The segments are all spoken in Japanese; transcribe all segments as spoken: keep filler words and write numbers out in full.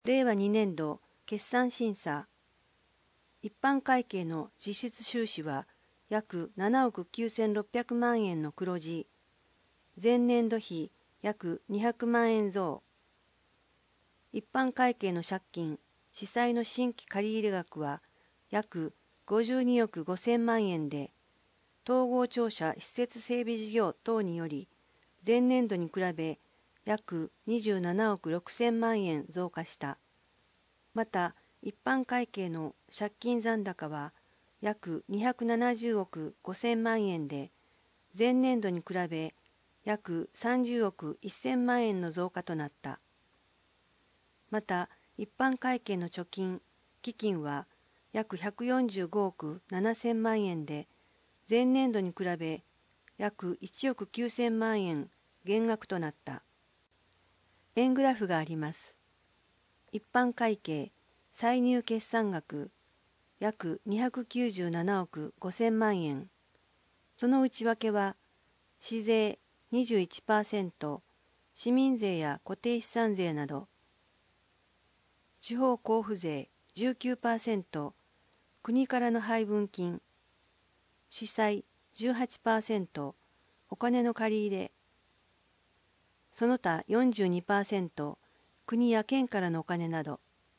れいわにねんど決算審査。一般会計の実質収支は約ななおくきゅうせんろっぴゃくまんえんの黒字、前年度比約にひゃくまんえん増。一般会計の借金、市債の新規借入額は約ごじゅうにおくごせんまんえんで、統合庁舎施設整備事業等により前年度に比べ約にじゅうななおくろくせんまんえん増加した。また、一般会計の借金残高は約にひゃくななじゅうおくごせんまんえんで、前年度に比べ約さんじゅうおくせんまんえんの増加となった。また、一般会計の貯金、基金は約ひゃくよんじゅうごおくななせんまんえんで、前年度に比べ約いちおくきゅうせんまんえん減額となった。円グラフがあります。一般会計歳入決算額約にひゃくきゅうじゅうななおくごせんまんえん。その内訳は、市税 にじゅういちパーセント、市民税や固定資産税など、地方交付税 じゅうきゅうパーセント、国からの配分金、市債 じゅうはちパーセント、お金の借り入れ、その他 よんじゅうにパーセント、国や県からのお金など、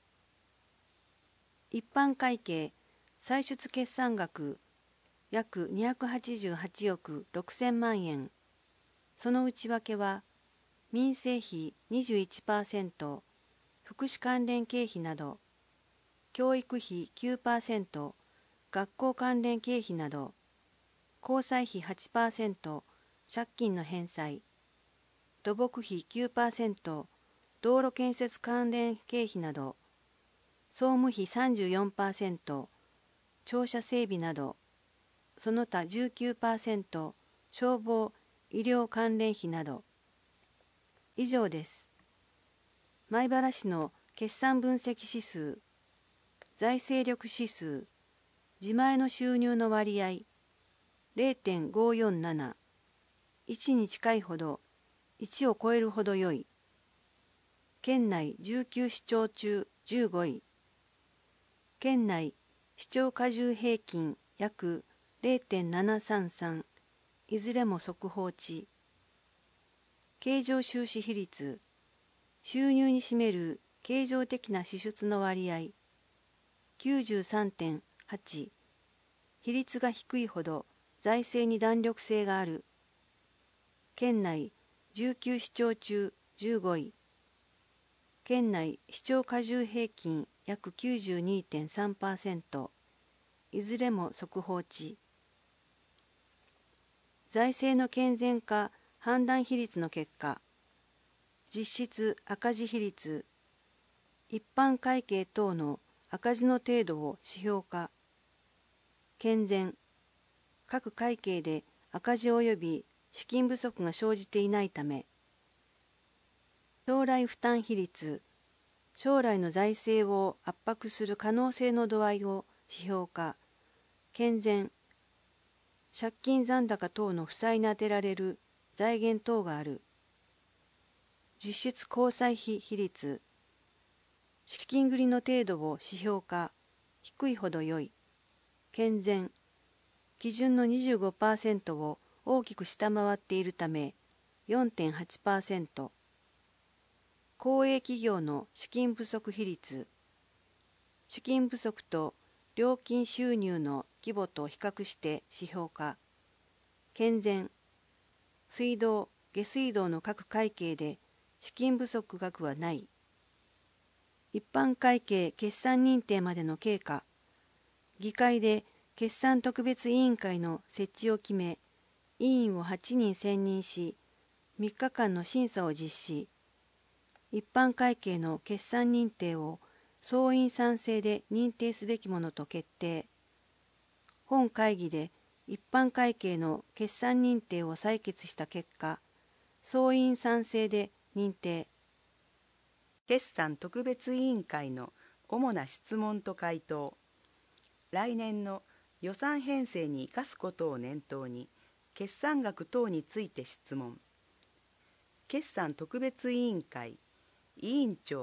一般会計歳出決算額約にひゃくはちじゅうはちおくろくせんまんえん。その内訳は、民生費 にじゅういちパーセント、福祉関連経費など、教育費 きゅうパーセント、学校関連経費など、交際費 はちパーセント、借金の返済、土木費 きゅうパーセント、道路建設関連経費など、総務費 さんじゅうよんパーセント、庁舎整備など、その他 じゅうきゅうパーセント、消防・医療関連費など。以上です。米原市の決算分析指数、財政力指数、自前の収入の割合 れいてんごよんなな、いちに近いほど、いちを超えるほど良い。県内じゅうきゅう市町中じゅうごい。県内市町加重平均約 れいてんななさんさん、いずれも速報値。経常収支比率、収入に占める経常的な支出の割合 きゅうじゅうさんてんはち、比率が低いほど財政に弾力性がある。県内じゅうきゅう市町中じゅうごい。県内市町加重平均約 きゅうじゅうにてんさんパーセント、いずれも速報値。財政の健全化判断比率の結果、実質赤字比率、一般会計等の赤字の程度を指標化。健全、各会計で赤字及び資金不足が生じていないため、将来負担比率、将来の財政を圧迫する可能性の度合いを指標化。健全、借金残高等の負債に充てられる財源等がある。実質交際費比率、資金繰りの程度を指標化。低いほど良い。健全、基準の にじゅうごパーセント を大きく下回っているため よんてんはちパーセント。公営企業の資金不足比率、資金不足と料金収入の規模と比較して指標化。健全、水道・下水道の各会計で資金不足額はない。一般会計決算認定までの経過、議会で決算特別委員会の設置を決め、委員をはちにん選任し、みっかかんの審査を実施。一般会計の決算認定を総員賛成で認定すべきものと決定。本会議で一般会計の決算認定を採決した結果、総員賛成で認定。 決算特別委員会の主な質問と回答。来年の予算編成に生かすことを念頭に、決算額等について質問。決算特別委員会委員長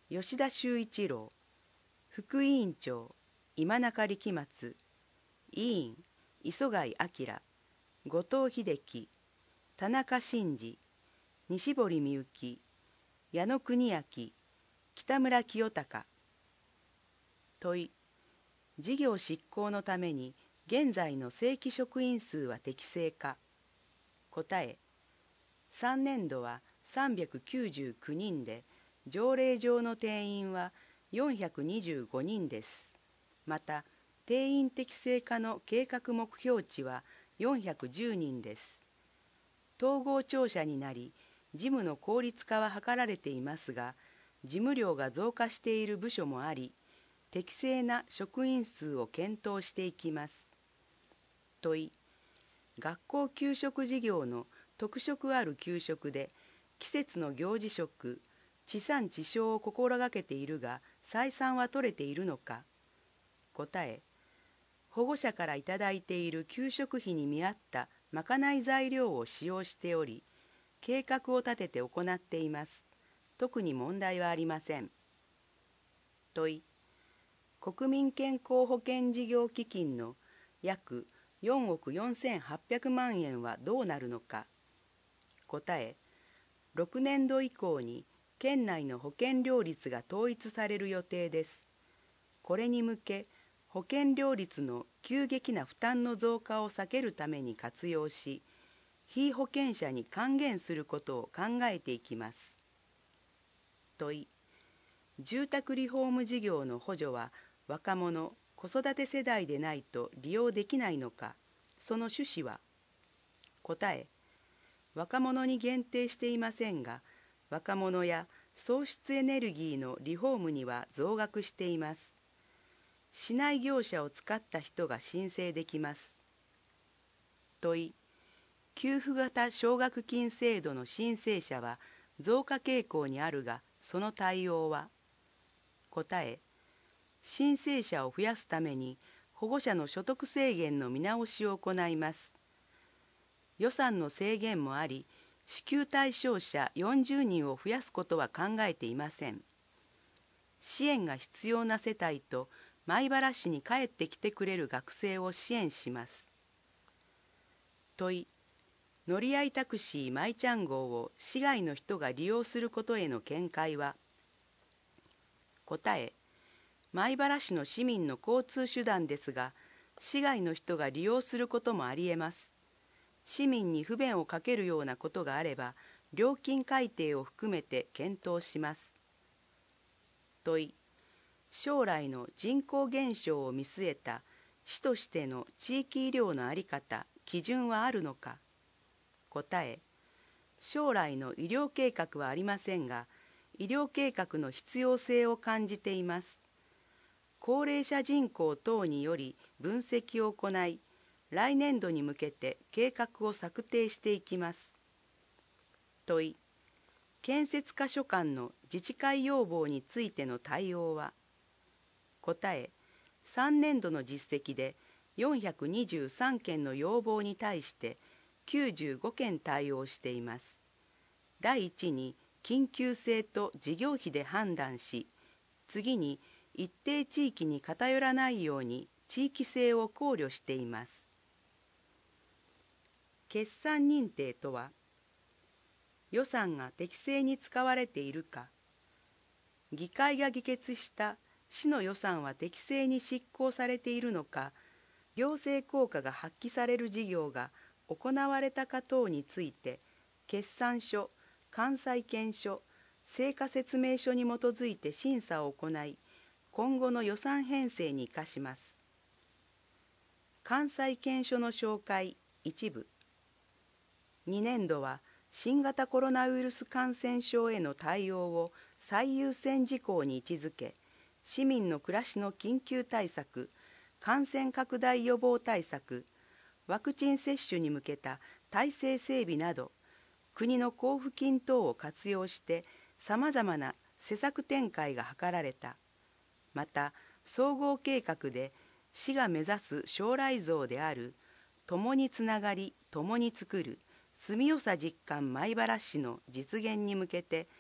吉田修一郎、副委員長今中力松、委員磯貝明、後藤秀樹、田中真二、西堀美幸、矢野邦明、北村清隆。問い、事業執行のために現在の正規職員数は適正か。答え、さんねん度はさんびゃくきゅうじゅうきゅうにんで、条例上の定員はよんひゃくにじゅうごにんです。また、定員適正化の計画目標値はよんひゃくじゅうにんです。統合庁舎になり、事務の効率化は図られていますが、事務量が増加している部署もあり、適正な職員数を検討していきます。問い、学校給食事業の特色ある給食で、季節の行事食、地産地消を心がけているが、採算は取れているのか。答え、保護者からいただいている給食費に見合ったまかない材料を使用しており、計画を立てて行っています。特に問題はありません。問い、国民健康保険事業基金の約よんおくよんせんはっぴゃくまんえんはどうなるのか。答え、ろくねん度以降に県内の保険料率が統一される予定です。これに向け、保険料率の急激な負担の増加を避けるために活用し、被保険者に還元することを考えていきます。問い、住宅リフォーム事業の補助は若者・子育て世代でないと利用できないのか。その趣旨は。答え、若者に限定していませんが、若者や創出エネルギーのリフォームには増額しています。市内業者を使った人が申請できます。問い、給付型奨学金制度の申請者は増加傾向にあるが、その対応は。答え、申請者を増やすために保護者の所得制限の見直しを行います。予算の制限もあり、支給対象者よんじゅうにんを増やすことは考えていません。支援が必要な世帯と米原市に帰ってきてくれる学生を支援します。問い、乗り合いタクシーマイちゃん号を市外の人が利用することへの見解は。答え、米原市の市民の交通手段ですが、市外の人が利用することもありえます。市民に不便をかけるようなことがあれば、料金改定を含めて検討します。問い、将来の人口減少を見据えた市としての地域医療の在り方、基準はあるのか。答え、将来の医療計画はありませんが、医療計画の必要性を感じています。高齢者人口等により分析を行い、来年度に向けて計画を策定していきます。問い、建設課所管の自治会要望についての対応は。答え、さんねん度の実績でよんひゃくにじゅうさんけんの要望に対してきゅうじゅうごけん対応しています。第一に緊急性と事業費で判断し、次に一定地域に偏らないように地域性を考慮しています。決算認定とは、予算が適正に使われているか、議会が議決した市の予算は適正に執行されているのか、行政効果が発揮される事業が行われたか等について、決算書、関西圏書、成果説明書に基づいて審査を行い、今後の予算編成に生かします。関西圏書の紹介一部。にねん度は新型コロナウイルス感染症への対応を最優先事項に位置づけ、市民の暮らしの緊急対策、感染拡大予防対策、ワクチン接種に向けた体制整備など、国の交付金等を活用してさまざまな施策展開が図られた。また、総合計画で市が目指す将来像である共につながり、共につくる住みよさ実感米原市の実現に向けて、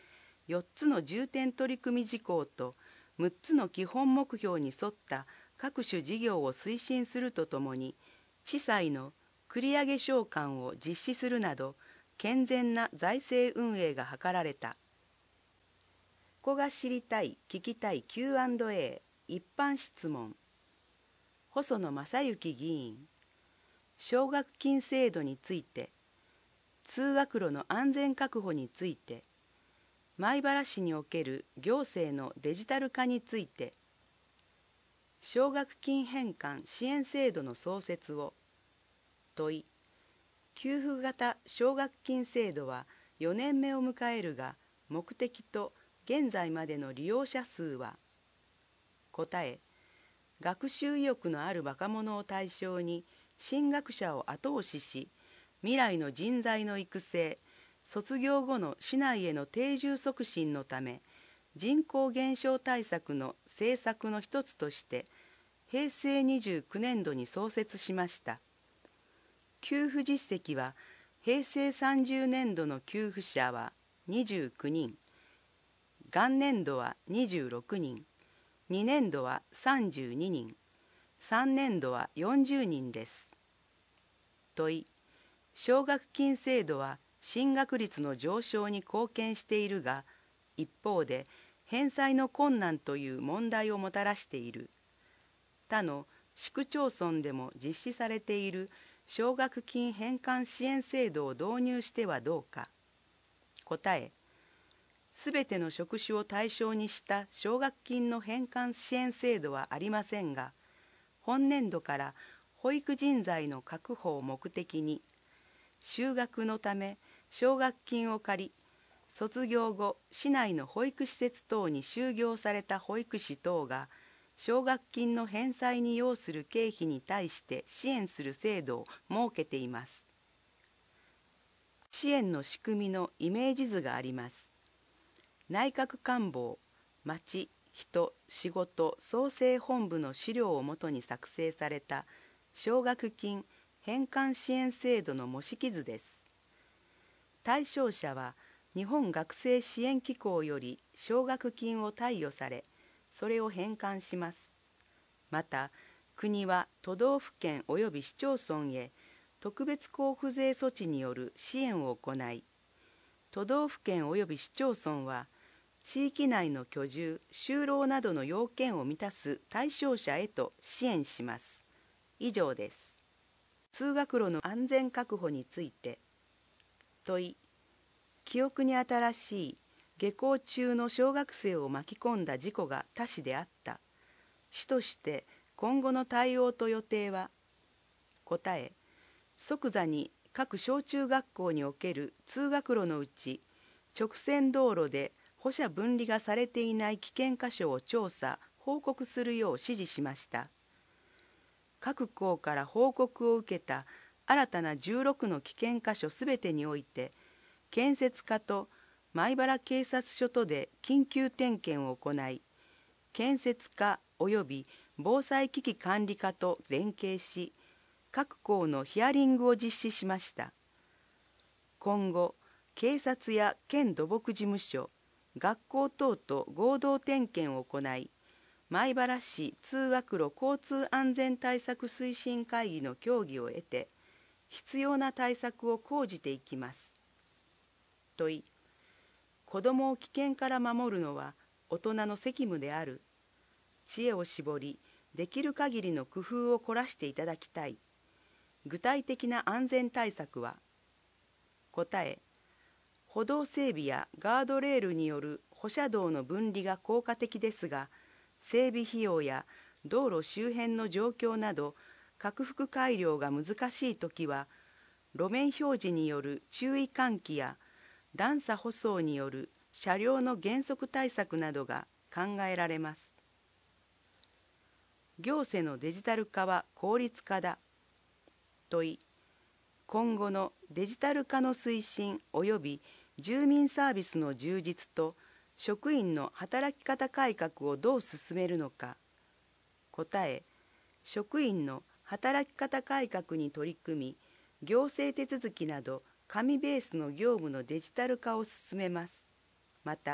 よっつの重点取り組み事項とむっつの基本目標に沿った各種事業を推進するとともに、地債の繰り上げ償還を実施するなど健全な財政運営が図られた。ここが知りたい聞きたい キューアンドエー 一般質問。細野正幸議員、奨学金制度について、通学路の安全確保について、米原市における行政のデジタル化について、奨学金返還支援制度の創設を。問い、給付型奨学金制度はよねんめを迎えるが、目的と現在までの利用者数は。答え、学習意欲のある若者を対象に進学者を後押しし、未来の人材の育成、卒業後の市内への定住促進のため、人口減少対策の政策の一つとしてへいせいにじゅうきゅうねんどに創設しました。給付実績はへいせいさんじゅうねんどの給付者はにじゅうきゅうにん、元年度はにじゅうろくにん、にねんどはさんじゅうににん、さんねんどはよんじゅうにんです。問い、奨学金制度は進学率の上昇に貢献しているが、一方で返済の困難という問題をもたらしている。他の市区町村でも実施されている奨学金返還支援制度を導入してはどうか。答え、すべての職種を対象にした奨学金の返還支援制度はありませんが、本年度から保育人材の確保を目的に、就学のため奨学金を借り、卒業後市内の保育施設等に就業された保育士等が奨学金の返済に要する経費に対して支援する制度を設けています。支援の仕組みのイメージ図があります。内閣官房町人仕事創生本部の資料をもとに作成された奨学金返還支援制度の模式図です。対象者は日本学生支援機構より奨学金を貸与され、それを返還します。また、国は都道府県及び市町村へ特別交付税措置による支援を行い、都道府県及び市町村は地域内の居住・就労などの要件を満たす対象者へと支援します。以上です。通学路の安全確保について。問い、記憶に新しい下校中の小学生を巻き込んだ事故が多市であった。市として今後の対応と予定は。答え、即座に各小中学校における通学路のうち直線道路で歩車分離がされていない危険箇所を調査・報告するよう指示しました。各校から報告を受けた新たなじゅうろくの危険箇所すべてにおいて、建設課と米原警察署とで緊急点検を行い、建設課及び防災危機管理課と連携し、各校のヒアリングを実施しました。今後、警察や県土木事務所、学校等と合同点検を行い、米原市通学路交通安全対策推進会議の協議を得て、必要な対策を講じていきます。問い、子どもを危険から守るのは大人の責務である。知恵を絞り、できる限りの工夫を凝らしていただきたい。具体的な安全対策は。答え、歩道整備やガードレールによる歩車道の分離が効果的ですが、整備費用や道路周辺の状況など克服改良が難しいときは、路面表示による注意喚起や段差舗装による車両の減速対策などが考えられます。行政のデジタル化は効率化だ。問い、今後のデジタル化の推進及び住民サービスの充実と職員の働き方改革をどう進めるのか。答え、職員の働き方改革に取り組み、行政手続きなど紙ベースの業務のデジタル化を進めます。また、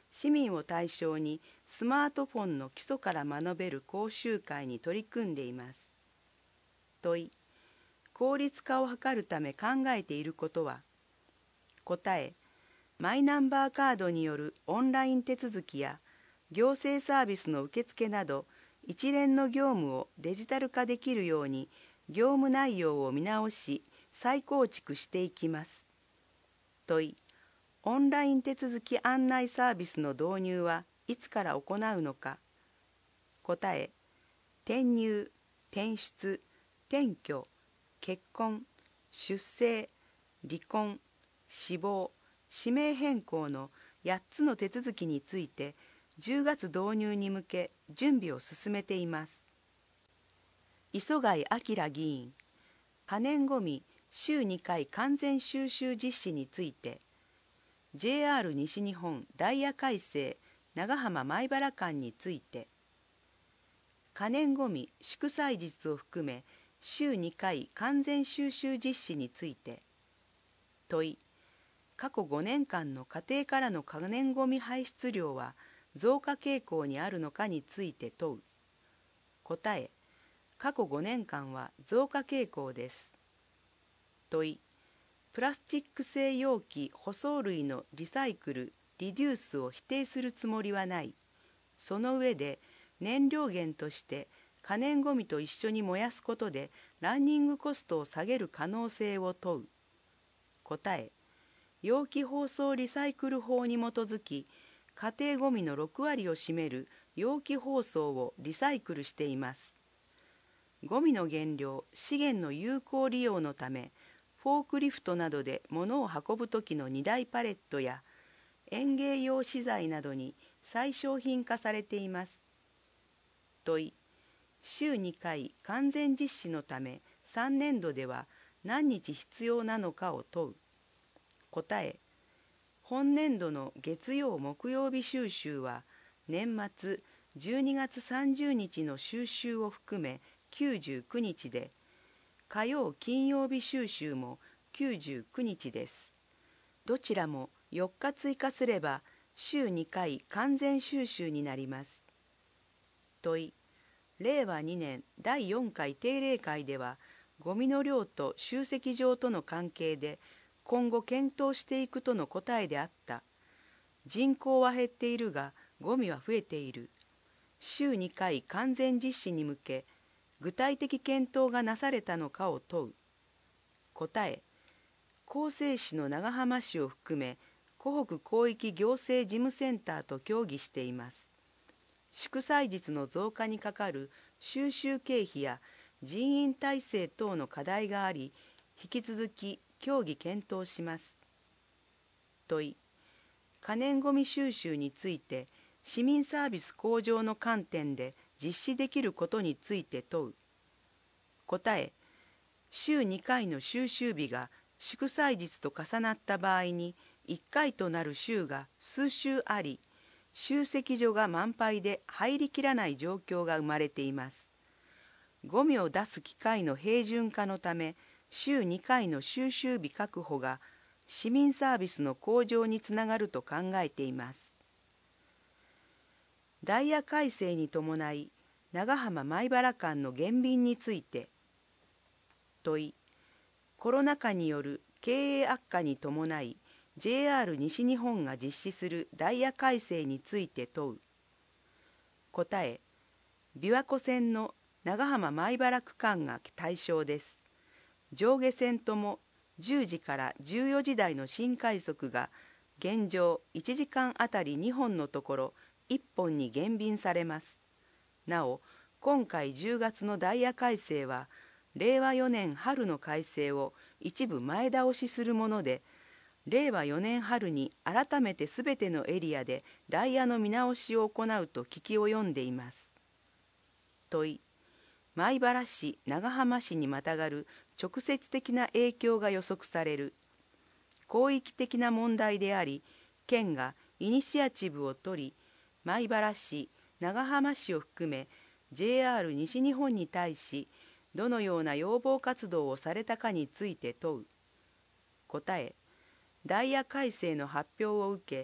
市民を対象にスマートフォンの基礎から学べる講習会に取り組んでいます。問い、効率化を図るため考えていることは。答え、マイナンバーカードによるオンライン手続きや行政サービスの受付など一連の業務をデジタル化できるように業務内容を見直し再構築していきます。問い、オンライン手続き案内サービスの導入はいつから行うのか。答え、転入、転出、転居、結婚、出生、離婚、死亡、氏名変更のやっつの手続きについてじゅうがつ導入に向け準備を進めています。磯貝明議員、可燃ごみ週にかい完全収集実施について、ジェイアール 西日本ダイヤ改正長浜米原間について、可燃ごみ祝祭日を含め週にかい完全収集実施について。問い、過去ごねんかんの家庭からの可燃ごみ排出量は増加傾向にあるのかについて問う。答え、過去ごねんかんは増加傾向です。問い、プラスチック製容器包装類のリサイクル・リデュースを否定するつもりはない。その上で燃料源として可燃ごみと一緒に燃やすことでランニングコストを下げる可能性を問う。答え、容器包装リサイクル法に基づき家庭ごみのろくわりを占める容器包装をリサイクルしています。ごみの原料資源の有効利用のためフォークリフトなどで物を運ぶ時の荷台パレットや園芸用資材などに再商品化されています。問い、週にかい完全実施のためさんねんどでは何日必要なのかを問う。答え、本年度の月曜木曜日収集は年末じゅうにがつさんじゅうにちの収集を含めきゅうじゅうくにちで、火曜金曜日収集もきゅうじゅうくにちです。どちらもよっか追加すれば週にかい完全収集になります。問い、れいわにねんだいよんかい定例会ではゴミの量と集積場との関係で今後検討していくとの答えであった。人口は減っているがゴミは増えている。週にかい完全実施に向け具体的検討がなされたのかを問う。答え、江西市の長浜市を含め湖北広域行政事務センターと協議しています。祝祭日の増加にかかる収集経費や人員体制等の課題があり、引き続き協議検討します。問い、可燃ごみ収集について市民サービス向上の観点で実施できることについて問う。答え、週にかいの収集日が祝祭日と重なった場合にいっかいとなる週が数週あり、集積所が満杯で入りきらない状況が生まれています。ゴミを出す機会の平準化のため週にかいの収集日確保が市民サービスの向上につながると考えています。ダイヤ改正に伴い長浜米原間の減便について。問い、コロナ禍による経営悪化に伴い ジェイアール 西日本が実施するダイヤ改正について問う。答え、琵琶湖線の長浜米原区間が対象です。上下線ともじゅうじからじゅうよじ台の新快速が現状いちじかんあたりにほんのところいっぽんに減便されます。なお、今回じゅうがつのダイヤ改正はれいわよねん春の改正を一部前倒しするもので、れいわよねん春に改めてすべてのエリアでダイヤの見直しを行うと聞き及んでいます。問い、米原市長浜市にまたがる直接的な影響が予測される。広域的な問題であり、県がイニシアチブを取り、米原市長浜市を含め ジェイアール 西日本に対しどのような要望活動をされたかについて問う。答え、ダイヤ改正の発表を受け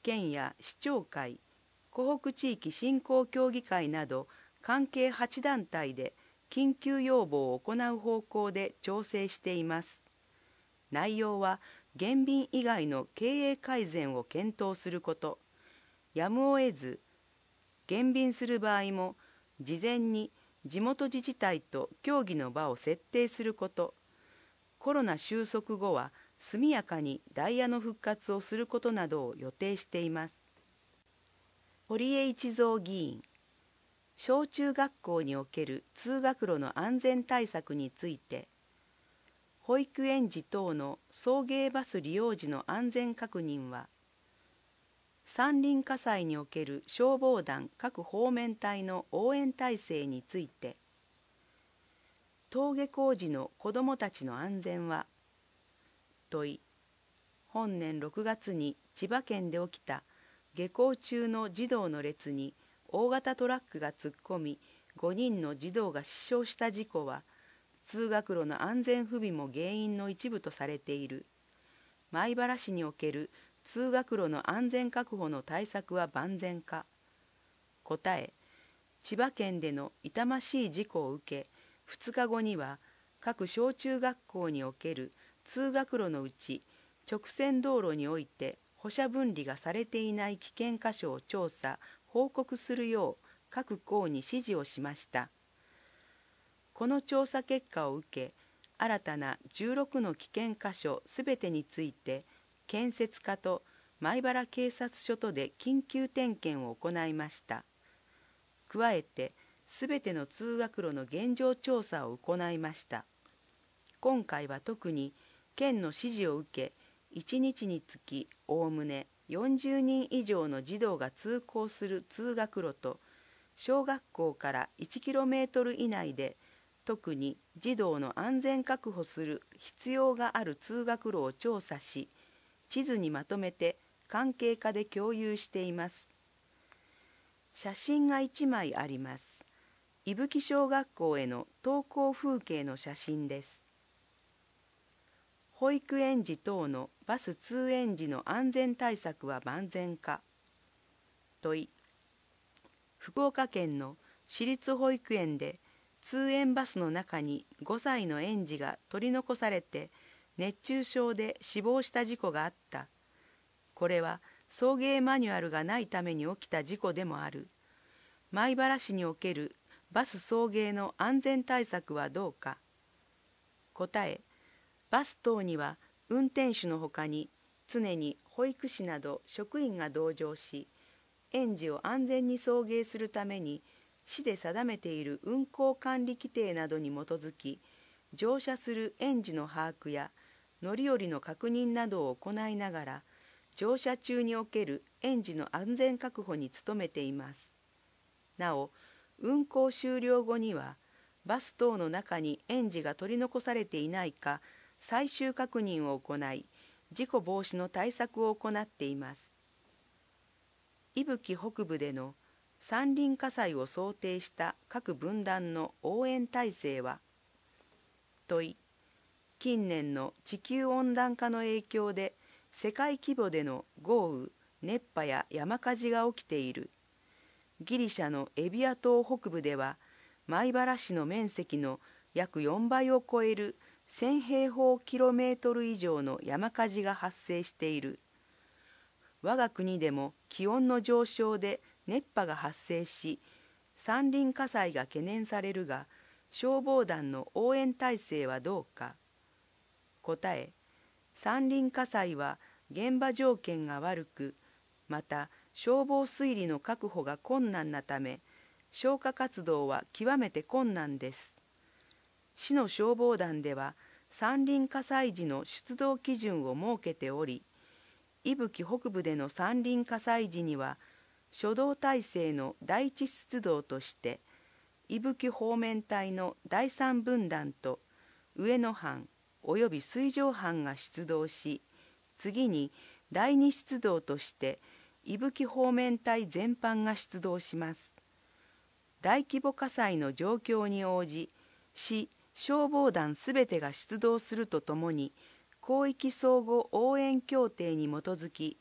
県や市長会、湖北地域振興協議会など関係はち団体で緊急要望を行う方向で調整しています。内容は減便以外の経営改善を検討すること、やむを得ず減便する場合も事前に地元自治体と協議の場を設定すること、コロナ収束後は速やかにダイヤの復活をすることなどを予定しています。堀江一三議員、小中学校における通学路の安全対策について、保育園児等の送迎バス利用時の安全確認は、山林火災における消防団各方面隊の応援体制について、登下校時の子どもたちの安全は、問い、本年ろくがつに千葉県で起きた下校中の児童の列に大型トラックが突っ込みごにんの児童が死傷した事故は、通学路の安全不備も原因の一部とされている。米原市における通学路の安全確保の対策は万全か。答え、千葉県での痛ましい事故を受け、ふつかごには各小中学校における通学路のうち直線道路において歩車分離がされていない危険箇所を調査・報告するよう各校に指示をしました。この調査結果を受け、新たなじゅうろくの危険箇所すべてについて建設課と米原警察署とで緊急点検を行いました。加えてすべての通学路の現状調査を行いました。今回は特に県の指示を受け、いちにちにつきおおむねよんじゅうにん以上の児童が通行する通学路と、小学校からいちキロメートル以内で特に児童の安全確保する必要がある通学路を調査し、地図にまとめて関係課で共有しています。写真がいちまいあります。伊吹小学校への登校風景の写真です。保育園児等のバス通園時の安全対策は万全か。問い、福岡県の私立保育園で通園バスの中にごさいの園児が取り残されて熱中症で死亡した事故があった。これは送迎マニュアルがないために起きた事故でもある。米原市におけるバス送迎の安全対策はどうか。答え、バス等には運転手のほかに常に保育士など職員が同乗し、園児を安全に送迎するために市で定めている運行管理規定などに基づき、乗車する園児の把握や乗り降りの確認などを行いながら、乗車中における園児の安全確保に努めています。なお、運行終了後にはバス等の中に園児が取り残されていないか最終確認を行い、事故防止の対策を行っています。伊吹北部での山林火災を想定した各分団の応援体制は。問い、近年の地球温暖化の影響で世界規模での豪雨、熱波や山火事が起きている。ギリシャのエビア島北部では米原市の面積の約よんばいを超えるせんへいほうキロメートル以上の山火事が発生している。我が国でも気温の上昇で熱波が発生し、山林火災が懸念されるが、消防団の応援体制はどうか。答え、山林火災は現場条件が悪く、また消防推理の確保が困難なため、消火活動は極めて困難です。市の消防団では山林火災時の出動基準を設けており、伊吹北部での山林火災時には初動体制の第一出動として伊吹方面隊のだいさん分団と上野班および水上班が出動し、次にだいに出動として伊吹方面隊全般が出動します。大規模火災の状況に応じ、市消防団すべてが出動するとともに、広域相互応援協定に基づき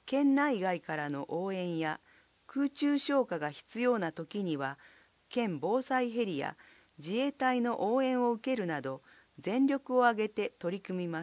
県内外からの応援や空中消火が必要な時には県防災ヘリや自衛隊の応援を受けるなど全力を挙げて取り組みます。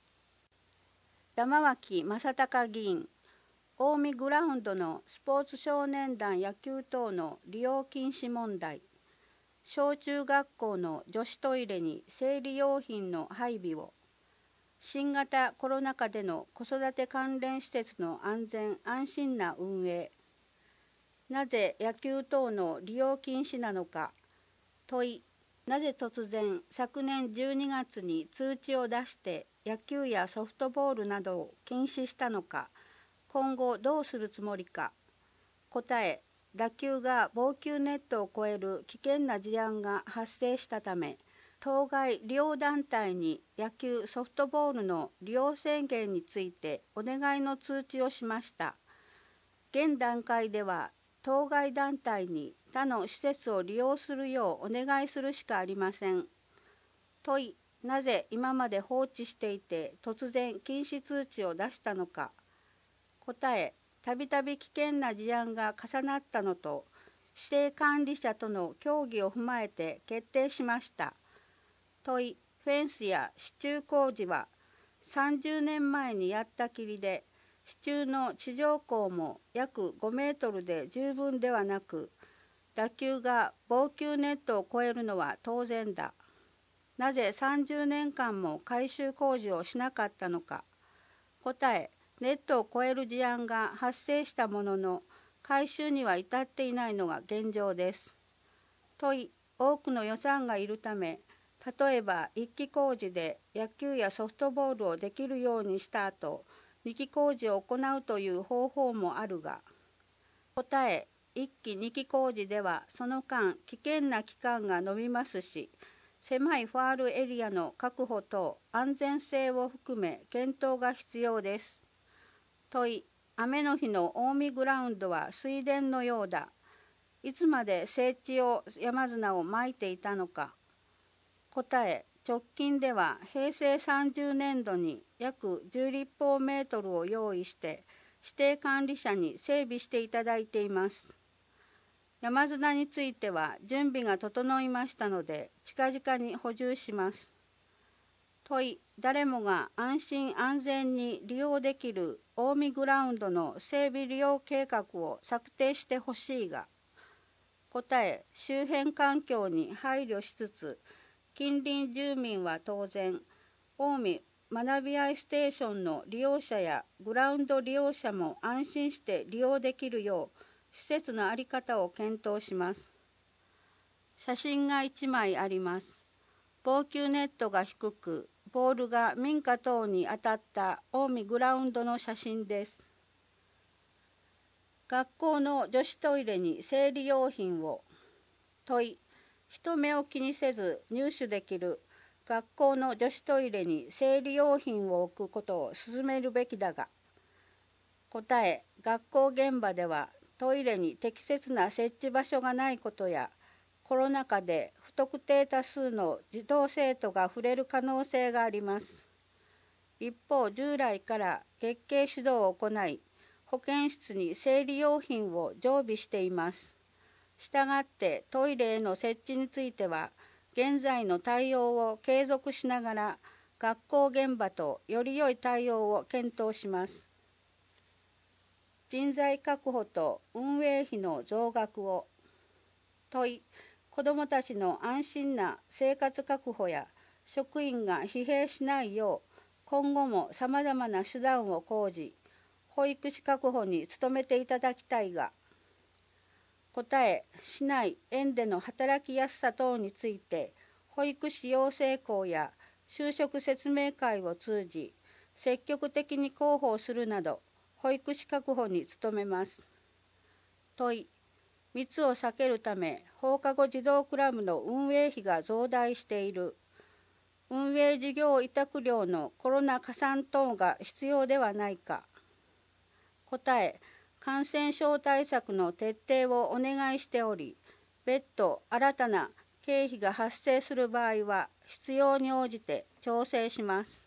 山脇正隆議員、近江グラウンドのスポーツ少年団野球等の利用禁止問題、小中学校の女子トイレに生理用品の配備を、新型コロナ禍での子育て関連施設の安全安心な運営、なぜ野球等の利用禁止なのか、問い、なぜ突然昨年じゅうにがつに通知を出して野球やソフトボールなどを禁止したのか、今後どうするつもりか。答え、打球が防球ネットを越える危険な事案が発生したため、当該利用団体に野球・ソフトボールの利用制限についてお願いの通知をしました。現段階では当該団体に他の施設を利用するようお願いするしかありません。問い、なぜ今まで放置していて突然禁止通知を出したのか。答え、たびたび危険な事案が重なったのと、指定管理者との協議を踏まえて決定しました。問い、フェンスや支柱工事はさんじゅうねんまえにやったきりで、支柱の地上高も約ごメートルで十分ではなく、打球が防球ネットを越えるのは当然だ。なぜさんじゅうねんかんも改修工事をしなかったのか。答え、ネットを越える事案が発生したものの、改修には至っていないのが現状です。問い、多くの予算がいるため、例えばいっき工事で野球やソフトボールをできるようにした後、にき工事を行うという方法もあるが。答え、いっきにき工事ではその間危険な期間が延びますし、狭いファールエリアの確保と安全性を含め検討が必要です。問い、雨の日の近江グラウンドは水田のようだ。いつまで整地用山砂をまいていたのか。答え、直近ではへいせいさんじゅうねんどに約じゅう立方メートルを用意して指定管理者に整備していただいています。山砂については準備が整いましたので近々に補充します。問い、誰もが安心安全に利用できる近江グラウンドの整備利用計画を策定してほしいが。答え、周辺環境に配慮しつつ、近隣住民は当然、近江学び合いステーションの利用者やグラウンド利用者も安心して利用できるよう、施設の在り方を検討します。写真がいちまいあります。防球ネットが低く、ボールが民家等に当たった近江グラウンドの写真です。学校の女子トイレに生理用品を。問い、人目を気にせず入手できる学校の女子トイレに生理用品を置くことを進めるべきだが。答え、学校現場ではトイレに適切な設置場所がないことや、コロナ禍で不特定多数の児童生徒が触れる可能性があります。一方、従来から月経指導を行い、保健室に生理用品を常備しています。したがってトイレへの設置については、現在の対応を継続しながら、学校現場とより良い対応を検討します。人材確保と運営費の増額を。問い、子どもたちの安心な生活確保や職員が疲弊しないよう、今後もさまざまな手段を講じ、保育士確保に努めていただきたいが。答え、市内・園での働きやすさ等について、保育士養成校や就職説明会を通じ、積極的に広報するなど、保育士確保に努めます。問い、密を避けるため、放課後児童クラブの運営費が増大している。運営事業委託料のコロナ加算等が必要ではないか。答え、感染症対策の徹底をお願いしており、別途新たな経費が発生する場合は必要に応じて調整します。